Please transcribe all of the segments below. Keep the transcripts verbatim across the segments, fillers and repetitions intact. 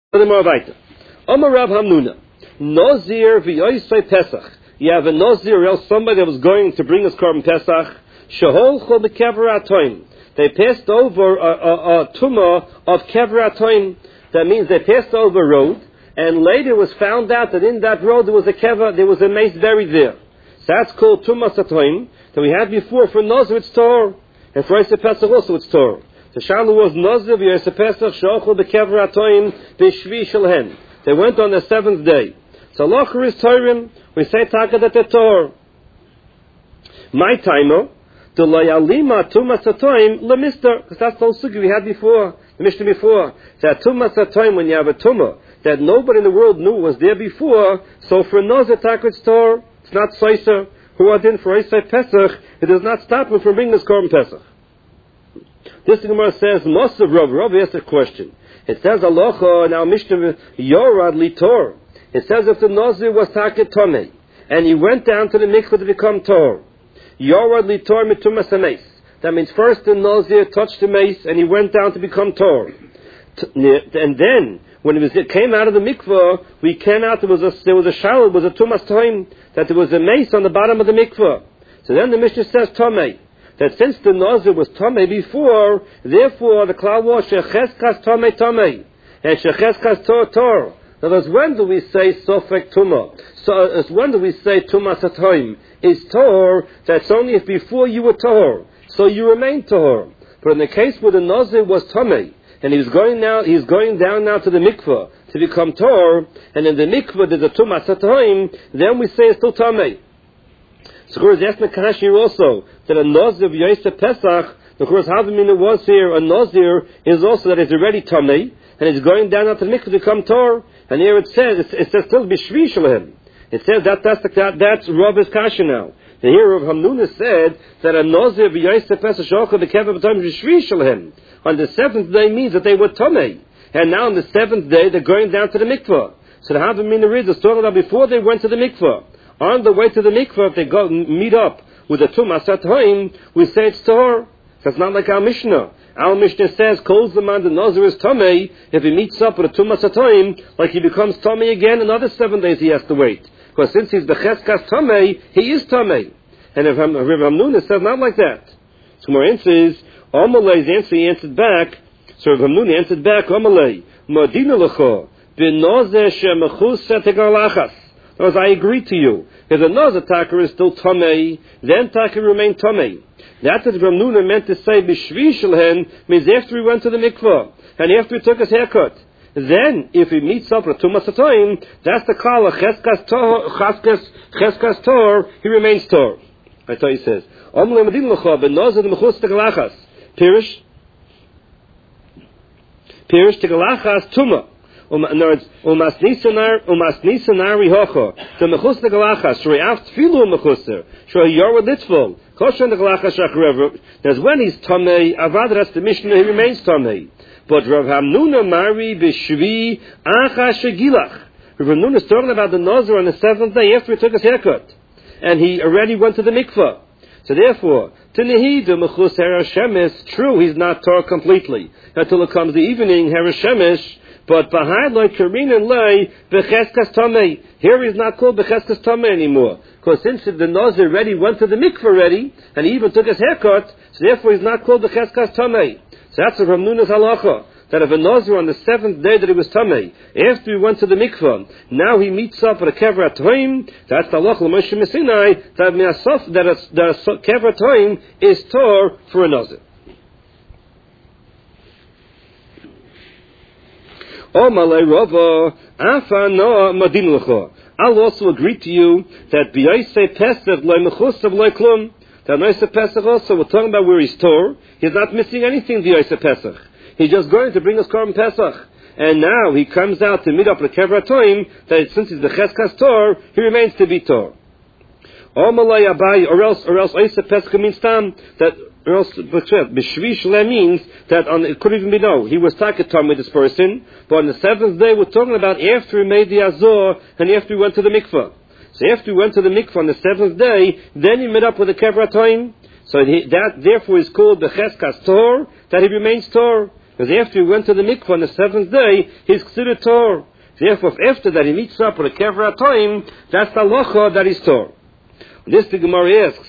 Amar Rav Hamnuna, Nazir v'yoisei Pesach. You have a Nazir, or else somebody that was going to bring his korban Pesach. Sheholcho b'kever atoim. They passed over a, a, a tumah of kever atoim. That means they passed over a road, and later was found out that in that road there was a kever, there was a mace buried there. So that's called tumas atoim. That we had before for Nazir it's Torah, and for Yosei Pesach also it's Torah. The Shalu was Nazir v'Yosei Pesach she'ochel b'kever atoim b'shvi shalhen. They went on the seventh day. So Locher is Torah. We say Taka that the Torah. My timer, the loyalima tumas atoim lemister, because that's the whole sugi we had before, the Mishnah before. That tumas atoim, when you have a tumah that nobody in the world knew was there before, so for Nazir Taka it's Torah. It's not Soiser. Who are in for Yosei Pesach? It does not stop him from bringing this korban Pesach. This Gemara says, Mosav Rav, Rav asked a question. It says, Alocha, now Mishnah, Yorad Litor. It says if the Nazir was Taket Tomei, and he went down to the mikveh to become Tor. Yorad Litor mitumas hameis. That means first the Nazir touched the mace, and he went down to become Tor. And then, when it, was, it came out of the mikveh, we came out, there was a, there was a shalom, it was a tumas time, that there was a mace on the bottom of the mikveh. So then the Mishnah says, Tomei. That since the Nazir was Tomei before, therefore the cloud was Shecheskas Tomei Tomei, and Shecheskas Tor Tor. In other words, when do we say Sofek Tumah? So, when do we say Tumas Atoim? Is Tor, that's only if before you were Tor, so you remain Tor. But in the case where the Nazir was Tomei, and he's going now, he's going down now to the mikveh to become Tor, and in the mikveh there's a Tumas Atoim, then we say it's still Tomei. So, of course, that's Mekash here also, that a Nazir of Yosei Pesach, of course, Havamina was here, a Nazir is also that it's already Tomei, and it's going down to the mikveh to become Tor, and here it says, it, it says still Bishvi Shalhem. It says that that's, the, that, that's Rab's Kasha now. And here Rav Hamnuna said that a Nazir of Yosei Pesach, Shocha, the Kever B'Tom Bishvi Shalhem, on the seventh day means that they were Tomei, and now on the seventh day they're going down to the mikveh. So the Havamina is talking about before they went to the mikveh. On the way to the mikveh, if they go meet up with the Tumas Atoim, we say it's Tor. That's not like our Mishnah. Our Mishnah says, calls the man the Nazir is Tomei, if he meets up with a Tumas Atoim, like he becomes Tomei again, another seven days he has to wait. Because since he's the Cheskas Tomei, he is Tomei. And if Rav Hamnuna says not like that. So more answers, Amalei's answer, he answered back, so Rav Hamnuna answered back, Amalei, Madina Lecho, B'Nazir Shemachus Tegalachas. As I agree to you, if the Nazir Taka is still Tomei, then Taka remain Tomei. That's what Rav Hamnuna meant to say, Bishvi Shalhen, means after he went to the mikveh, and after he took his haircut. Then, if he meets up with Tumas Atoim, that's the Kala, Cheskas Tor, Cheskas, Cheskas Tor, he remains Tor. I thought he says, Omle Medin Lecha, Ben Nazir Mechus Tegalachas, Pirish, Pirish Tegalachas Tumah. Umas nisanar umas nisanari hocho the mechus the galachas shrei aft filu mechuser shrei yorad litzvol kosher the galachas shachrever. That's when he's tamei avad. That's the Mishnah, he remains tamei. But Rav Hamnuna mari b'shvi acha shegilach. Rav Hamnuna is talking about the Nazir on the seventh day after he took his haircut, and he already went to the mikveh. So therefore, to Nehi the mechus herashemis, true, he's not Torah completely until it comes the evening herashemis. But behind like Karin and Lay, Becheskas Tomei. Here he's not called Becheskas Tomei anymore. Because since the Nazir already went to the mikveh already, and he even took his haircut, so therefore he's not called Becheskas Tomei. So that's a Rav Hamnuna's halacha. That if a Nazir on the seventh day that he was Tomei, after he went to the mikveh, now he meets up with a Kever Atoim, that's the halacha Moshe Messinai, that a Kever Atoim is Tor for a Nazir. Oh, Malay Rava, Afa Noah Madin Lecha. I'll also agree to you that B'Yosei Pesach Lo Mechusav Lo Klum. That Yosei Pesach also, we're talking about where he's Tor. He's not missing anything, B'Yosei Pesach. He's just going to bring us Korban Pesach. And now he comes out to meet up with Kever Atoim, that since he's the Cheskas Tor, he remains to be Tor. Oh, Malay Abai, or else, or else Yosei Pesach means Tam, that or else, B'Shvi Shalem means that on, it could even be no, he was Taketam with this person, but on the seventh day we're talking about after he made the Azor and after he went to the mikveh. So after he went to the mikveh on the seventh day, then he met up with the Kever Atoim. So he, that therefore is called the Cheskas Tor, that he remains Tor. Because after he went to the mikvah on the seventh day, he's considered tor. Therefore, after that he meets up with a kever atoim, that's the halacha that he's tor. This the Gemara asks,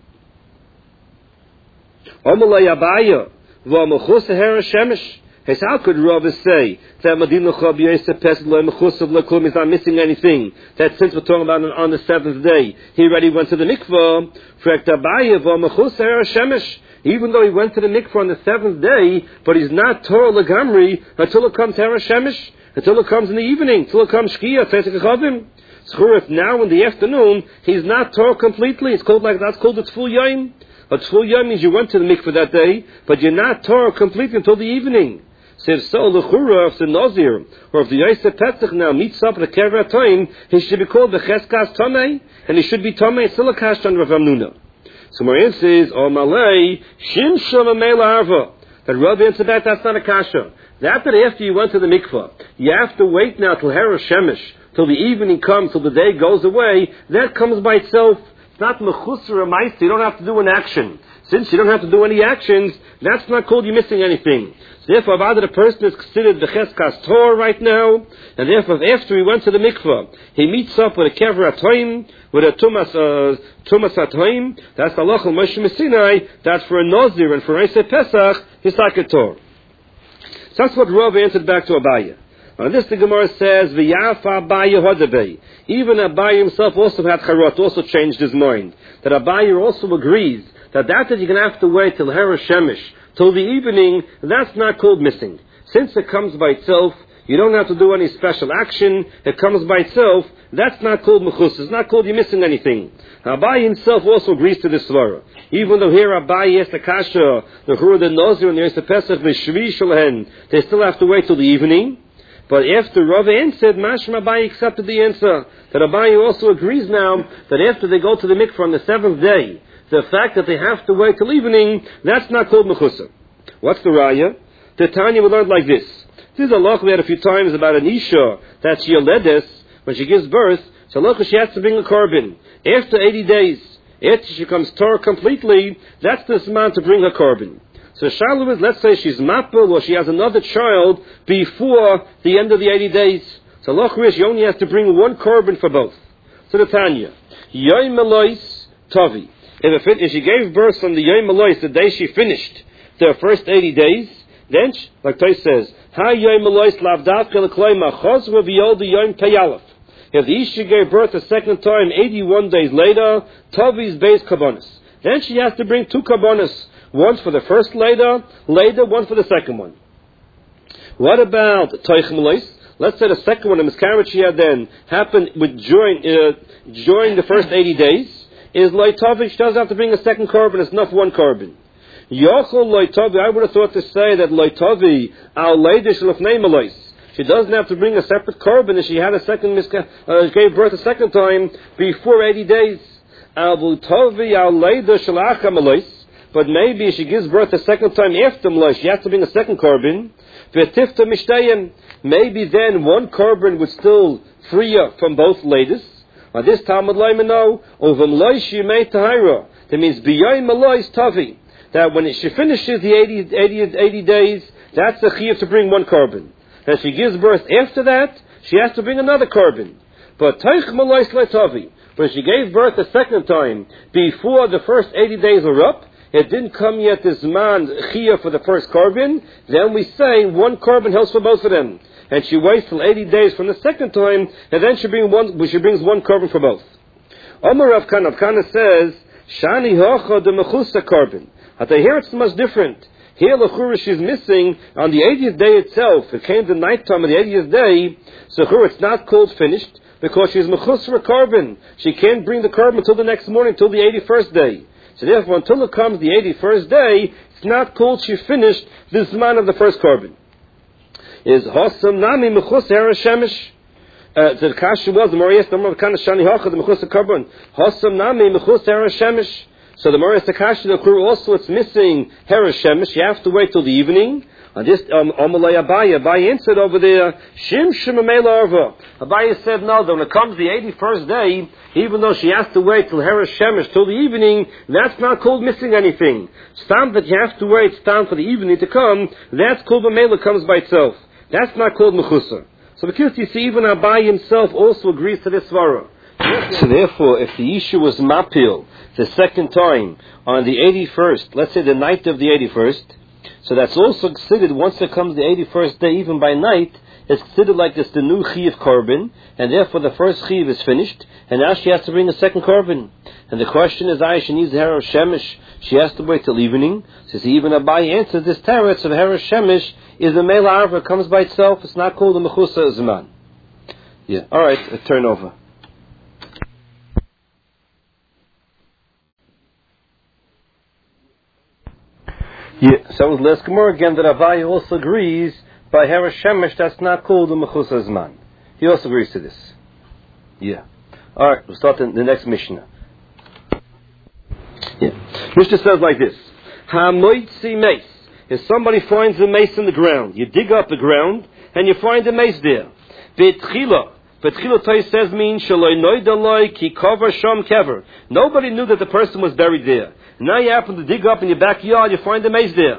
Omalay Abaya, v'amachus hera shemesh. Hey, so how could Rava say that Madin L'cha b'yosef pesach lo mechus of l'klum is not missing anything? That since we're talking about on, on the seventh day, he already went to the mikvah. Frekt Abaya v'amachus hera shemesh. Even though he went to the mikvah on the seventh day, but he's not Torah Lagamri until it comes hera shemesh, until it comes in the evening, until it comes shkia tzeitzek chavim. So if now in the afternoon he's not Torah completely, it's called like that's called the Tful Yom. A Tful Yom means you went to the mikvah that day, but you're not Torah completely until the evening. So if so, l'chura, if the Nazir, or if the Yosef Pesach now meets up at the Kever time, he should be called the Cheskas Tomei, and he should be Tomei Silakash on Rav Amnuna. So Marian says, O Malay, Shim Shama Mela Arva. That Rav answered that, that's not a kasha. That that after you went to the mikvah, you have to wait now till Hera Shemesh, till the evening comes, till the day goes away, that comes by itself. It's not mechusar or ma'isa. You don't have to do an action. Since you don't have to do any actions, that's not called you missing anything. So therefore, either the person is considered the cheskas tor right now, and therefore, after he went to the mikvah, he meets up with a kever atoim, with a tumas uh, tumas atoim. That's halachah Moshe Messinai. That's for a nazir, and for Eisei Pesach, he's like a tor. So that's what Rav answered back to Abaya. On this, the Gemara says, "V'yafa Abaya hodabei." Even Abaya himself also had charot, also changed his mind. That Abaya also agrees that that that you're going to have to wait till Hera Shemesh, till the evening, that's not called missing. Since it comes by itself, you don't have to do any special action. It comes by itself. That's not called mechus. It's not called you missing anything. Abai himself also agrees to this svara. Even though here Abai yes the kasha, the Hura the Nazir and the Yosef Pesach the Shvi Shalhen, they still have to wait till the evening. But after Rav answered, Mashma Abai accepted the answer. That Abai also agrees now that after they go to the mikvah on the seventh day, the fact that they have to wait till evening, that's not called mechusa. What's the raya? The Tanya we learned like this. This is a law we had a few times about an isha that she yaledes when she gives birth. So look, she has to bring a korban after eighty days. After she becomes Torah completely, that's the amount to bring her korban. So Shalom is, let's say she's mapel or she has another child before the end of the eighty days. So look, she only has to bring one korban for both. So the Tanya, Yom Elois Tavi. If, it, if she gave birth on the Yom Elois, the day she finished the first eighty days, then, she, like Tais says, Ha Yom Elois lavdavka l'kloima chosva v'yolda Yom Peyalef. If the Isha gave birth a second time, eighty-one days later, Tavi's base kabbonis. Then she has to bring two kabbonis. One for the first later, later one for the second one. What about Toich Melois? Let's say the second one, the miscarriage she had then, happened with during, uh, during the first eighty days. Is loitavi, she doesn't have to bring a second korban, it's enough one korban. Yochel loitavi, I would have thought to say that loitavi, al leidish lefnei melois. She doesn't have to bring a separate korban if she had a second, misca- uh, gave birth a second time before eighty days. Al loitavi, al leidish lacha melois. But maybe if she gives birth a second time after melois, she has to bring a second korban. V'tifta mishtayim. Maybe then one korban would still free her from both ladies. Now this Talmud Laimano, over Melois Yimei Tahira. That means beyond Melois Tavi. That when she finishes the eighty, eighty, eighty days, that's the chiyuv to bring one korban. And if she gives birth after that, she has to bring another korban. But Taich Melois Tavi, when she gave birth a second time, before the first eighty days were up, it didn't come yet this man chiyuv for the first korban, then we say one korban helps for both of them. And she waits till eighty days from the second time, and then she, bring one, she brings one korban for both. Omar Rav Kana, Rav Kana says, Shani hocha de mechusa korban. But here it's much different. Here l'chura she's missing on the eightieth day itself. It came the night time of the eightieth day, so here it's not called finished, because she's mechusa korban. She can't bring the korban until the next morning, until the eighty-first day. So therefore, until it comes the eighty-first day, it's not called she finished this man of the first korban. Is Hossam Nami Mechus Hera Shemesh? The Kasha was the Morias the Mor Kana Shani Hacha the Mechus Korban. Hossam Nami Mechus Hera Shemesh. So the Morias the Kasha the Kuru also it's missing Hera Shemesh. You have to wait till the evening. And this um, Amalei Abaye, Abaye answered over there, Shim Shim Amela Arva. Abaye said no, that when it comes the eighty-first day, even though she has to wait till Hera Shemesh, till the evening, that's not called missing anything. Stam that you have to wait, stam for the evening to come, that's called Amela comes by itself. That's not called Mechusa. So because you see, even Abaye himself also agrees to this svara. So therefore, if the issue was Mapil, the second time, on the eighty-first, let's say the night of the eighty-first, so that's also considered, once it comes the eighty-first day, even by night, it's considered like this the new Chiv Korban, and therefore the first Chiv is finished, and now she has to bring a second Korban. And the question is, I, she needs the Hera Shemesh, she has to wait till evening. So even Abaye answers this teretz of Hera Shemesh is the Mela Arva, comes by itself, it's not called the Mechusa Zman. Yeah, alright, a turn over. Yeah, so let's come more again that Abaye also agrees by Hera Shemesh that's not called the Mechusa Zman. He also agrees to this. Yeah. Alright, we'll start in the next Mishnah. Yeah. Mishnah says like this. Ha-moitzi mace. If somebody finds a mace in the ground, you dig up the ground and you find a mace there. V'tchila. V'tchila Tais says means shaloi noidaloi ki kover sham kever. Nobody knew that the person was buried there. Now you happen to dig up in your backyard, you find a mace there.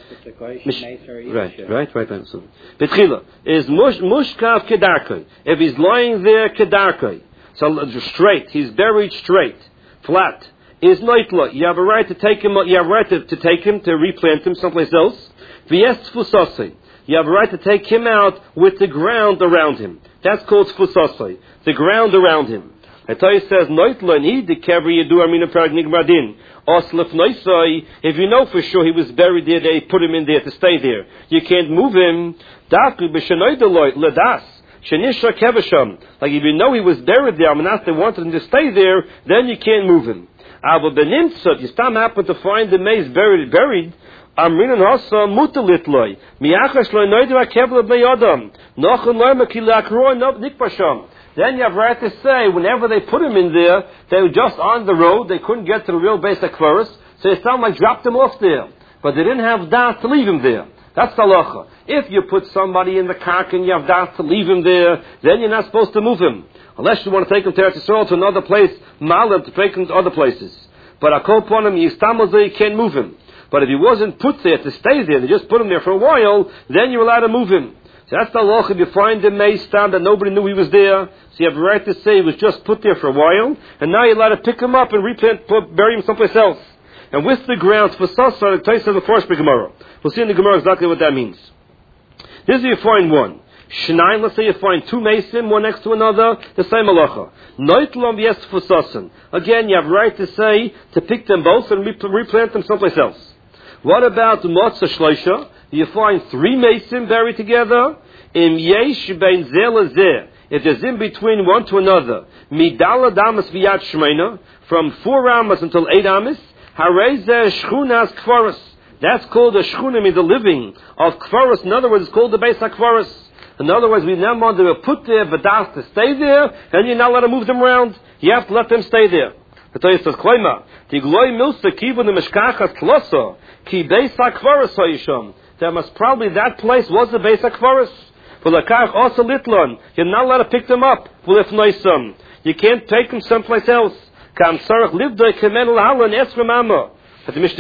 Mish- right, right, right, right. So, Betchila is mush mushkav kedarkai. If he's lying there kedarkai, so straight, he's buried straight, flat. Is noitla. You have a right to take him. You have a right to, to take him to replant him someplace else. V'yes tfusasei. You have a right to take him out with the ground around him. That's called tfusasei. The ground around him. Atay says noitla ni de kevri yedu amina pragnig madin. Oslef noisai. If you know for sure he was buried there, they put him in there to stay there. You can't move him. Dakri b'shenoidaloi ledas. Shenisha kevasham. Like if you know he was buried there, Amenas they wanted him to stay there, then you can't move him. Aber benimtzot, you still happen to find the mace buried, buried. Amrinan hasa mutalitloi. Miachash lo noidu akevla b'yadam. Nochon lo makilak roi nikpasham. Then you have right to say, whenever they put him in there, they were just on the road, they couldn't get to the real base of Kvaris, so it's not like dropped him off there. But they didn't have das to leave him there. That's the halacha. If you put somebody in the kark and you have das to leave him there, then you're not supposed to move him. Unless you want to take him to Eretz Yisrael to another place, malim, to take him to other places. But I call upon him, you can't move him. But if he wasn't put there to stay there, they just put him there for a while, then you're allowed to move him. So that's the halacha. If you find a mace down that nobody knew he was there, so you have a right to say he was just put there for a while, and now you're allowed to pick him up and replant, put, bury him someplace else. And with the grounds for sasa, the Tais says the first Gemara. We'll see in the Gemara exactly what that means. This is you find one. Shnai, let's say you find two mason, one next to another, the same halacha. Noitlom yes fusasan. Again, you have a right to say, to pick them both and replant them someplace else. What about Motzah Shloisha? You find three mason buried together. Im yesh bein zeh lezeh. If there's in between one to another, midala damas v'yad shmeina, from four amas until eight amas, harezeh shchunas kfaris. That's called a shchunim, the living of kfaris. In other words, it's called the Beis HaKfaris. In other words, we now want to put there vadas to stay there, and you're not allowed to move them around. You have to let them stay there. The Torah says, "Kloima tigloi milsa kibun mishkachas tlosa ki Beis HaKfaris hayisham." That must probably that place was the Beis HaKfaris. For lakach also litlon, you're not allowed to pick them up. If noisam, you can't take them someplace else. Kam sarach livdoi kemen lahalan esrem amma.